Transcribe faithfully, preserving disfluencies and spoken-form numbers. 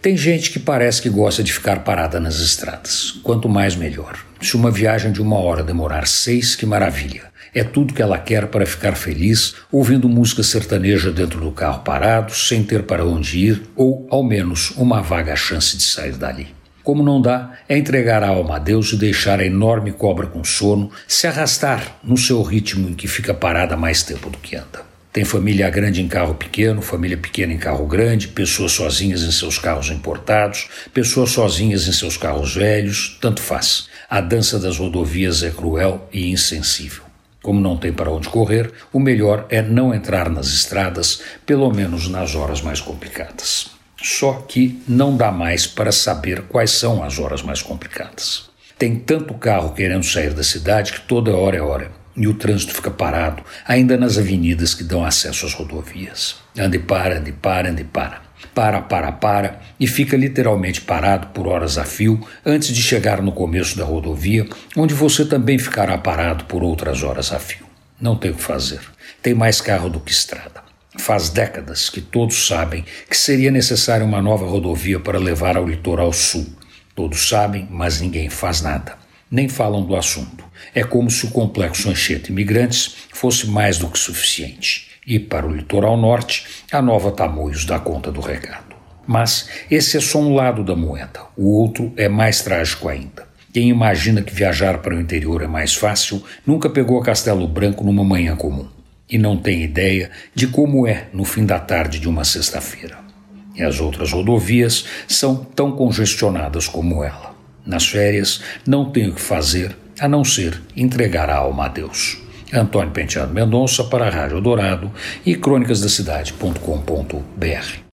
Tem gente que parece que gosta de ficar parada nas estradas. Quanto mais, melhor. Se uma viagem de uma hora demorar seis, que maravilha. É tudo que ela quer para ficar feliz, ouvindo música sertaneja dentro do carro parado, sem ter para onde ir, ou, ao menos, uma vaga chance de sair dali. Como não dá, é entregar a alma a Deus e deixar a enorme cobra com sono se arrastar no seu ritmo em que fica parada mais tempo do que anda. Tem família grande em carro pequeno, família pequena em carro grande, pessoas sozinhas em seus carros importados, pessoas sozinhas em seus carros velhos, tanto faz. A dança das rodovias é cruel e insensível. Como não tem para onde correr, o melhor é não entrar nas estradas, pelo menos nas horas mais complicadas. Só que não dá mais para saber quais são as horas mais complicadas. Tem tanto carro querendo sair da cidade que toda hora é hora. E o trânsito fica parado, ainda nas avenidas que dão acesso às rodovias. Anda e para, anda e para, anda e para. Para, para, para, e fica literalmente parado por horas a fio antes de chegar no começo da rodovia, onde você também ficará parado por outras horas a fio. Não tem o que fazer. Tem mais carro do que estrada. Faz décadas que todos sabem que seria necessária uma nova rodovia para levar ao litoral sul. Todos sabem, mas ninguém faz nada. Nem falam do assunto. É como se o complexo Anchieta Imigrantes fosse mais do que suficiente. E para o litoral norte, a nova Tamoios dá conta do recado. Mas esse é só um lado da moeda. O outro é mais trágico ainda. Quem imagina que viajar para o interior é mais fácil, nunca pegou a Castelo Branco numa manhã comum. E não tem ideia de como é no fim da tarde de uma sexta-feira. E as outras rodovias são tão congestionadas como ela. Nas férias, não tem o que fazer, a não ser entregar a alma a Deus. Antônio Penteado Mendonça para a Rádio Dourado e crônicas da cidade ponto com ponto br.